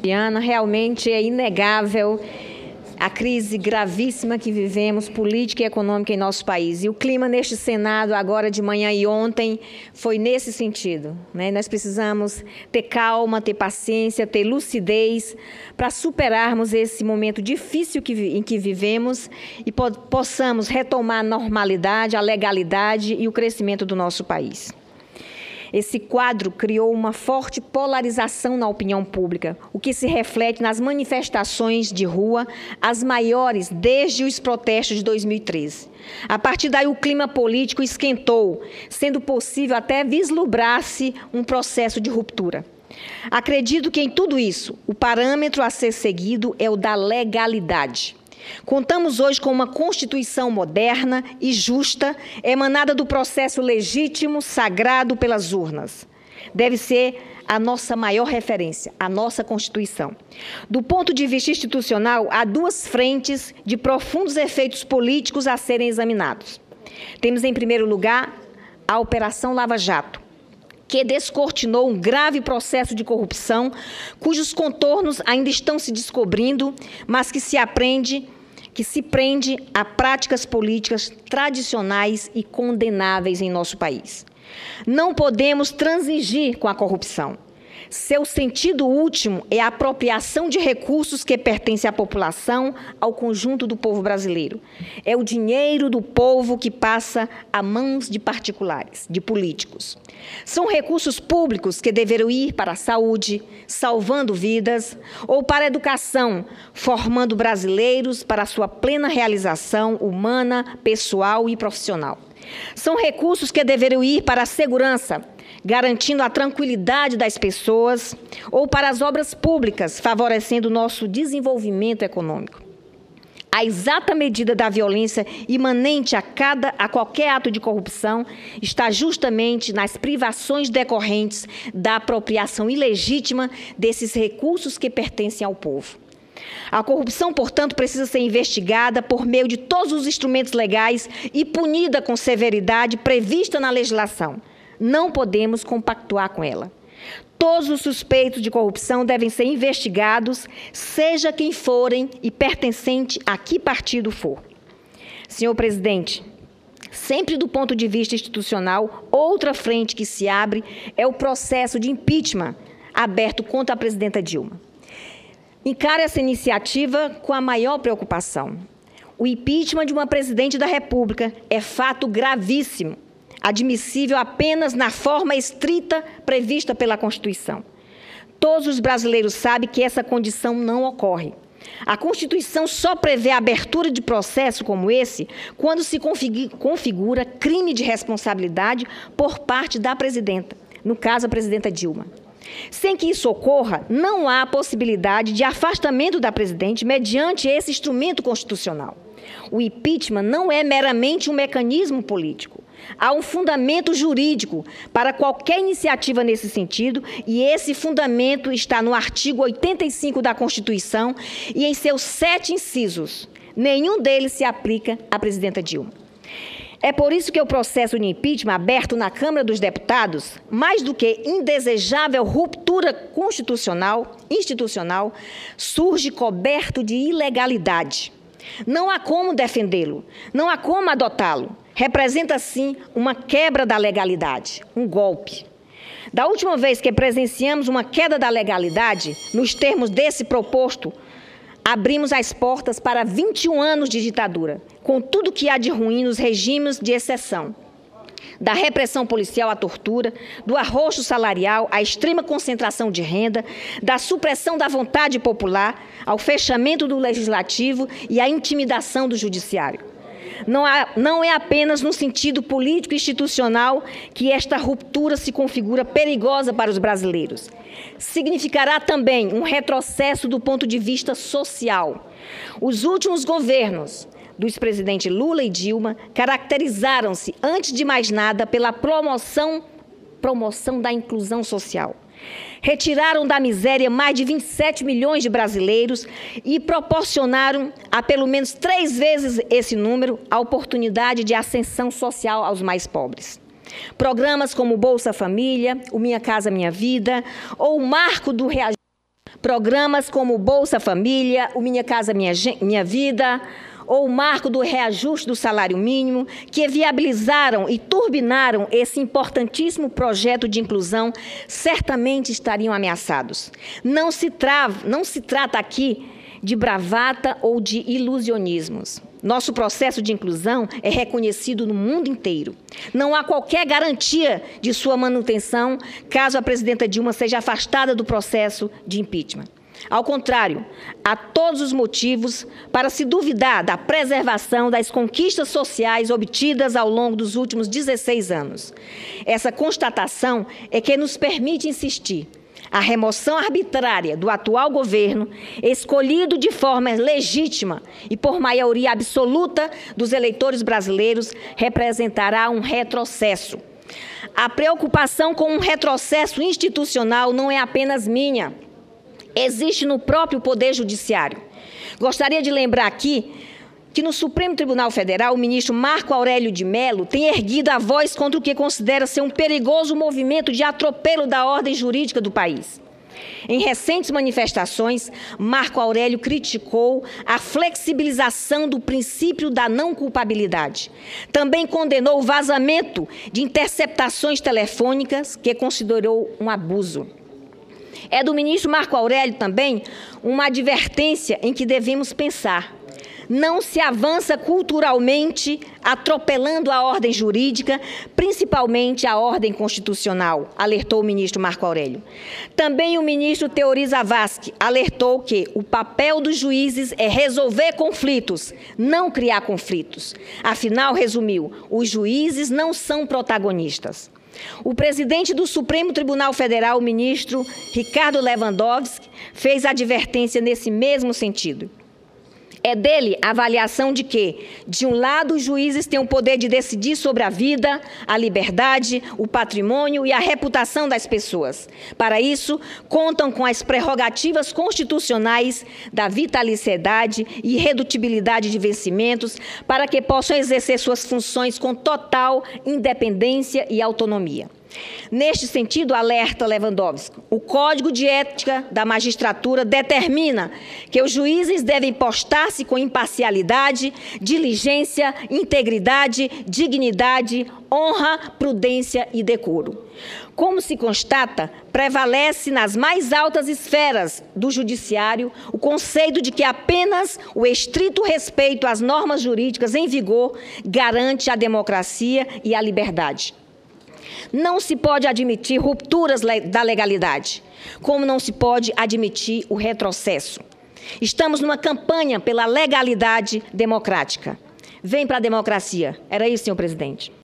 Fabiana, realmente é inegável a crise gravíssima que vivemos, política e econômica em nosso país. E o clima neste Senado, agora de manhã e ontem, foi nesse sentido, né? Nós precisamos ter calma, ter paciência, ter lucidez para superarmos esse momento difícil em que vivemos e possamos retomar a normalidade, a legalidade e o crescimento do nosso país. Esse quadro criou uma forte polarização na opinião pública, o que se reflete nas manifestações de rua, as maiores desde os protestos de 2013. A partir daí, o clima político esquentou, sendo possível até vislumbrar-se um processo de ruptura. Acredito que em tudo isso, o parâmetro a ser seguido é o da legalidade. Contamos hoje com uma Constituição moderna e justa, emanada do processo legítimo, sagrado pelas urnas. Deve ser a nossa maior referência, a nossa Constituição. Do ponto de vista institucional, há duas frentes de profundos efeitos políticos a serem examinados. Temos, em primeiro lugar, a Operação Lava Jato, que descortinou um grave processo de corrupção, cujos contornos ainda estão se descobrindo, mas que se prende a práticas políticas tradicionais e condenáveis em nosso país. Não podemos transigir com a corrupção. Seu sentido último é a apropriação de recursos que pertencem à população, ao conjunto do povo brasileiro. É o dinheiro do povo que passa a mãos de particulares, de políticos. São recursos públicos que deverão ir para a saúde, salvando vidas, ou para a educação, formando brasileiros para a sua plena realização humana, pessoal e profissional. São recursos que deverão ir para a segurança, garantindo a tranquilidade das pessoas, ou para as obras públicas, favorecendo o nosso desenvolvimento econômico. A exata medida da violência imanente a qualquer ato de corrupção está justamente nas privações decorrentes da apropriação ilegítima desses recursos que pertencem ao povo. A corrupção, portanto, precisa ser investigada por meio de todos os instrumentos legais e punida com severidade prevista na legislação. Não podemos compactuar com ela. Todos os suspeitos de corrupção devem ser investigados, seja quem forem e pertencente a que partido for. Senhor presidente, sempre do ponto de vista institucional, outra frente que se abre é o processo de impeachment aberto contra a presidenta Dilma. Encaro essa iniciativa com a maior preocupação. O impeachment de uma presidente da República é fato gravíssimo, admissível apenas na forma estrita prevista pela Constituição. Todos os brasileiros sabem que essa condição não ocorre. A Constituição só prevê a abertura de processo como esse quando se configura crime de responsabilidade por parte da presidenta, no caso a presidenta Dilma. Sem que isso ocorra, não há possibilidade de afastamento da presidente mediante esse instrumento constitucional. O impeachment não é meramente um mecanismo político. Há um fundamento jurídico para qualquer iniciativa nesse sentido, e esse fundamento está no artigo 85 da Constituição e em seus 7 incisos. Nenhum deles se aplica à presidenta Dilma. É por isso que o processo de impeachment aberto na Câmara dos Deputados, mais do que indesejável ruptura institucional, surge coberto de ilegalidade. Não há como defendê-lo, não há como adotá-lo. Representa, sim, uma quebra da legalidade, um golpe. Da última vez que presenciamos uma queda da legalidade, nos termos desse proposto, abrimos as portas para 21 anos de ditadura, com tudo que há de ruim nos regimes de exceção. Da repressão policial à tortura, do arroxo salarial à extrema concentração de renda, da supressão da vontade popular ao fechamento do legislativo e à intimidação do judiciário. Não é apenas no sentido político e institucional que esta ruptura se configura perigosa para os brasileiros. Significará também um retrocesso do ponto de vista social. Os últimos governos do ex-presidente Lula e Dilma caracterizaram-se, antes de mais nada, pela promoção da inclusão social. Retiraram da miséria mais de 27 milhões de brasileiros e proporcionaram a pelo menos 3 vezes esse número a oportunidade de ascensão social aos mais pobres. Programas como o Bolsa Família, o Minha Casa Minha Vida ou o Marco do Reajuste Programas como o Bolsa Família, o Minha Casa Minha Vida, ou o marco do reajuste do salário mínimo, que viabilizaram e turbinaram esse importantíssimo projeto de inclusão, certamente estariam ameaçados. Não se trata aqui de bravata ou de ilusionismos. Nosso processo de inclusão é reconhecido no mundo inteiro. Não há qualquer garantia de sua manutenção caso a presidenta Dilma seja afastada do processo de impeachment. Ao contrário, há todos os motivos para se duvidar da preservação das conquistas sociais obtidas ao longo dos últimos 16 anos. Essa constatação é que nos permite insistir. A remoção arbitrária do atual governo, escolhido de forma legítima e por maioria absoluta dos eleitores brasileiros, representará um retrocesso. A preocupação com um retrocesso institucional não é apenas minha. Existe no próprio Poder Judiciário. Gostaria de lembrar aqui que no Supremo Tribunal Federal, o ministro Marco Aurélio de Mello tem erguido a voz contra o que considera ser um perigoso movimento de atropelo da ordem jurídica do país. Em recentes manifestações, Marco Aurélio criticou a flexibilização do princípio da não culpabilidade. Também condenou o vazamento de interceptações telefônicas, que considerou um abuso. É do ministro Marco Aurélio também uma advertência em que devemos pensar. Não se avança culturalmente atropelando a ordem jurídica, principalmente a ordem constitucional, alertou o ministro Marco Aurélio. Também o ministro Teori Zavascki alertou que o papel dos juízes é resolver conflitos, não criar conflitos. Afinal, resumiu, os juízes não são protagonistas. O presidente do Supremo Tribunal Federal, o ministro Ricardo Lewandowski, fez advertência nesse mesmo sentido. É dele a avaliação de que, de um lado, os juízes têm o poder de decidir sobre a vida, a liberdade, o patrimônio e a reputação das pessoas. Para isso, contam com as prerrogativas constitucionais da vitaliciedade e irredutibilidade de vencimentos para que possam exercer suas funções com total independência e autonomia. Neste sentido, alerta Lewandowski, o Código de Ética da Magistratura determina que os juízes devem postar-se com imparcialidade, diligência, integridade, dignidade, honra, prudência e decoro. Como se constata, prevalece nas mais altas esferas do judiciário o conceito de que apenas o estrito respeito às normas jurídicas em vigor garante a democracia e a liberdade. Não se pode admitir rupturas da legalidade, como não se pode admitir o retrocesso. Estamos numa campanha pela legalidade democrática. Vem para a democracia. Era isso, senhor presidente.